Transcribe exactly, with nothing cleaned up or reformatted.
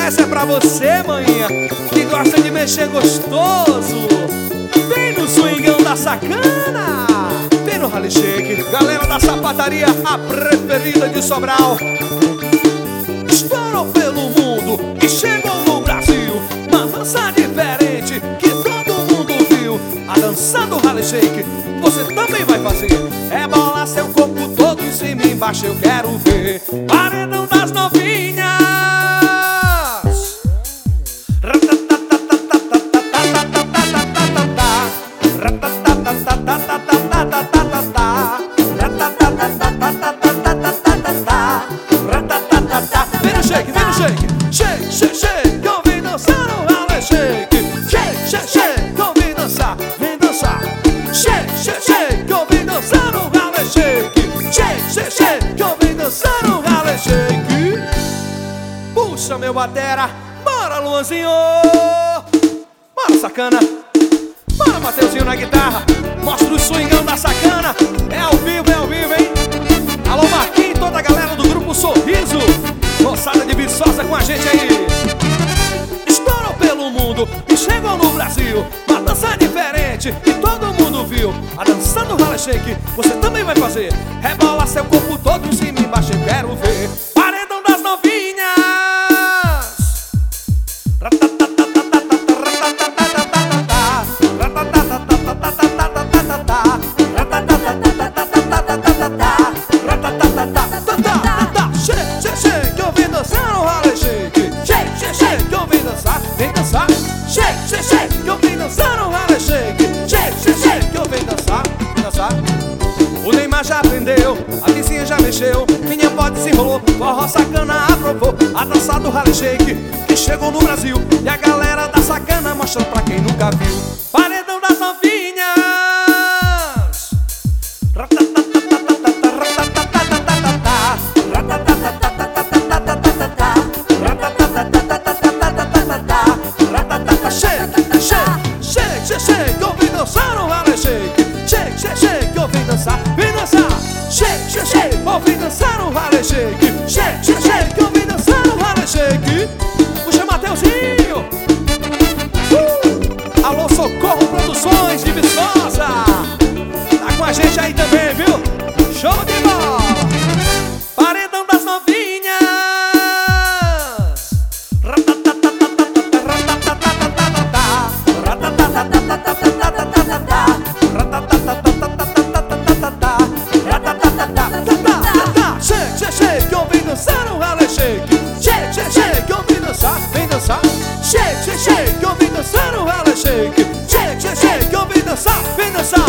Essa é pra você, maninha, que gosta de mexer gostoso. Vem no swingão da sacana, vem no rally shake. Galera da sapataria, a preferida de Sobral. Estourou pelo mundo e chegou no Brasil. Uma dança diferente que todo mundo viu. A dança do rally shake você também vai fazer. É bola seu corpo todo em cima e embaixo, eu quero ver. Paredão das novinhas. Vem no shake, vem no shake. Shake, shake, shake, eu vim dançar no rally shake. Shake, shake, shake, eu vim dançar, vem dançar. Shake, shake, shake, eu vim dançar no rally shake. Shake, shake, shake, eu vim dançar no rally shake. Puxa meu batera, bora Luanzinho. Bora sacana, bora Mateuzinho na guitarra. Mostra o swingão da sacana. É ao vivo, é ao vivo, hein? Alô Marquinhos e toda a galera do grupo Sorriso. Moçada de Viçosa com a gente aí. Estourou pelo mundo e chegou no Brasil. Uma dança diferente e todo mundo viu. A dança do rally shake você também vai fazer. Rebola seu corpo todo em cima e embaixo, eu quero ver. Paredão das novinhas. Vem dançar, shake, shake, shake, que eu vim dançar no rally shake. Shake, shake, shake, que eu vim dançar, vim dançar. O Neymar já aprendeu, a vizinha já mexeu, minha pode se enrolou, forró sacana aprovou. A dança do rally shake que chegou no Brasil e a galera da sacana mostrando pra quem nunca viu. Paredão das novinhas. Shake, eu vim dançar no rally shake. Shake, shake, shake, eu vim dançar, vim dançar. Shake, shake, shake, eu vim dançar no rally shake. Shake, shake, shake, eu vim dançar no rally shake. Puxa Mateuzinho. uh! Alô Socorro Produções de Viçosa. Tá com a gente aí também, viu? Show de bola. Paredão das novinhas. Shake, shake, shake, eu vim dançar no rally shake. Shake, shake, shake, eu vim dançar, vem dançar. Shake, shake, shake, eu vim dançar no rally shake. Shake, shake, shake, eu vim dançar, vem dançar.